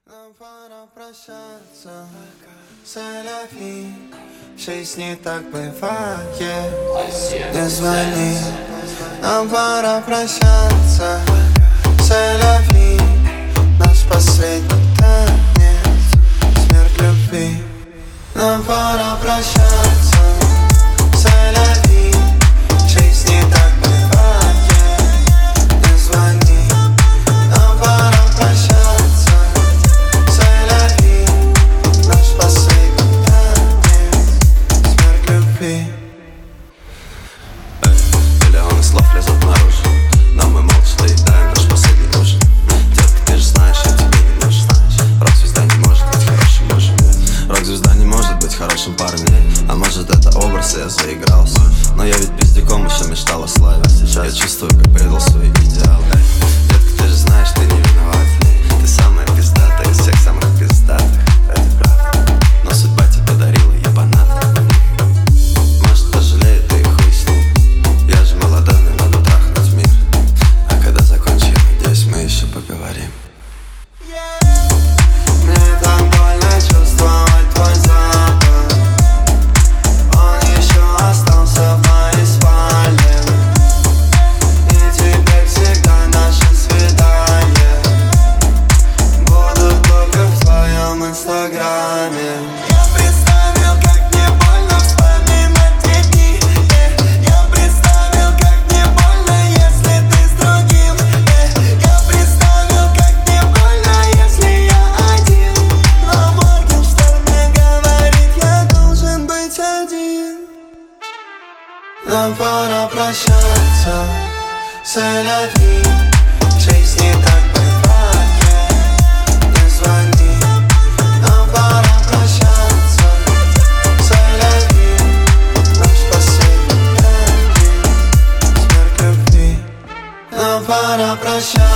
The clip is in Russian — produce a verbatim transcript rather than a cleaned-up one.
Нам пора прощаться, Сель-Ля-Фи. В жизни так бывает, не звони. Нам пора прощаться, Сель-Ля-Фи. Наш последний танец, смерть любви. Нам пора прощаться, Сель-Ля-Фи. В жизни так бывает, не звони. Нам пора прощаться, Сель-Ля-Фи. Наш последний танец, смерть любви. Миллионы слов лезут наружу, но мы молча доедаем наш последний ужин. Детка, ты же знаешь, я тебе не нужен. Рок-звезда не может быть хорошим мужем. Рок-звезда не может быть хорошим парнем. А может, это образ, и я заигрался. Но я ведь пиздюком еще мечтал о славе. Я чувствую, как предал свои идеалы. Детка, ты же знаешь, ты не виноват. Ты самая пиздатая из всех самых пиздатых. Это правда, но судьба тебе подарила ебанат. Может, пожалеет, ты и хуй с ним. Я же молодой, мне надо трахнуть мир. А когда закончу, я надеюсь, мы еще поговорим. Мне так больно чувствовать твой запах. Он еще остался в моей спальне. И теперь всегда наши свидания будут только в твоем инстаграме. Я представил, как мне больно вспоминать те дни. Я представил, как мне больно, если ты с другим. Я представил, как мне больно, если я один. Но Моргенштерн мне говорит, я должен быть один. Нам пора прощаться, Сель-Ля-Фи. В жизни так бывает, не звони. Нам пора прощаться, Сель-Ля-Фи. Наш последний танец, смерть любви. Нам пора прощаться.